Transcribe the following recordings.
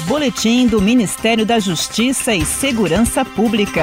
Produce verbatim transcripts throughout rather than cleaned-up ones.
Boletim do Ministério da Justiça e Segurança Pública.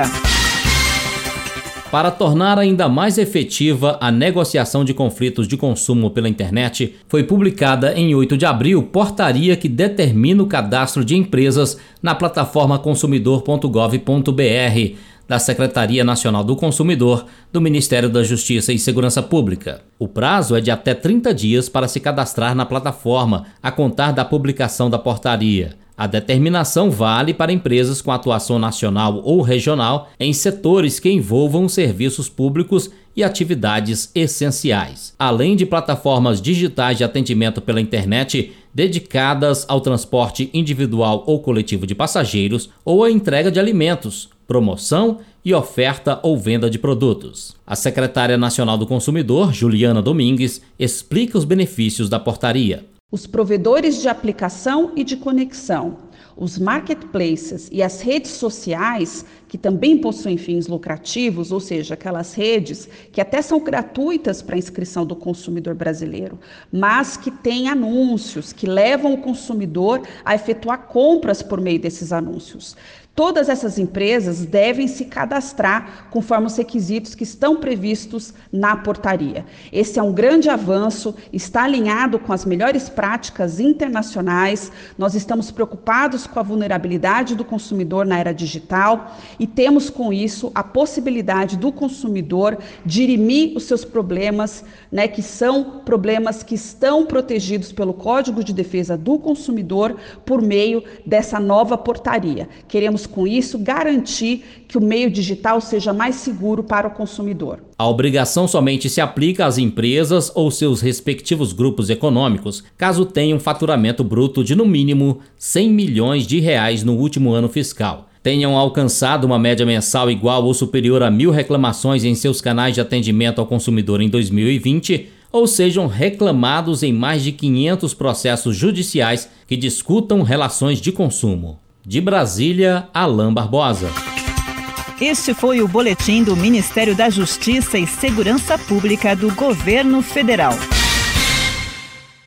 Para tornar ainda mais efetiva a negociação de conflitos de consumo pela internet, foi publicada em oito de abril portaria que determina o cadastro de empresas na plataforma consumidor ponto gov ponto br da Secretaria Nacional do Consumidor do Ministério da Justiça e Segurança Pública. O prazo é de até trinta dias para se cadastrar na plataforma, a contar da publicação da portaria. A determinação vale para empresas com atuação nacional ou regional em setores que envolvam serviços públicos e atividades essenciais, além de plataformas digitais de atendimento pela internet dedicadas ao transporte individual ou coletivo de passageiros ou à entrega de alimentos, promoção e oferta ou venda de produtos. A secretária nacional do Consumidor, Juliana Domingues, explica os benefícios da portaria. Os provedores de aplicação e de conexão, os marketplaces e as redes sociais, que também possuem fins lucrativos, ou seja, aquelas redes que até são gratuitas para a inscrição do consumidor brasileiro, mas que têm anúncios, que levam o consumidor a efetuar compras por meio desses anúncios. Todas essas empresas devem se cadastrar conforme os requisitos que estão previstos na portaria. Esse é um grande avanço, está alinhado com as melhores práticas internacionais. Nós estamos preocupados com a vulnerabilidade do consumidor na era digital e temos com isso a possibilidade do consumidor dirimir os seus problemas, né, que são problemas que estão protegidos pelo Código de Defesa do Consumidor por meio dessa nova portaria. Queremos com isso garantir que o meio digital seja mais seguro para o consumidor. A obrigação somente se aplica às empresas ou seus respectivos grupos econômicos, caso tenham faturamento bruto de no mínimo cem milhões de reais no último ano fiscal, tenham alcançado uma média mensal igual ou superior a mil reclamações em seus canais de atendimento ao consumidor em dois mil e vinte, ou sejam reclamados em mais de quinhentos processos judiciais que discutam relações de consumo. De Brasília, Alain Barbosa. Este foi o Boletim do Ministério da Justiça e Segurança Pública do Governo Federal.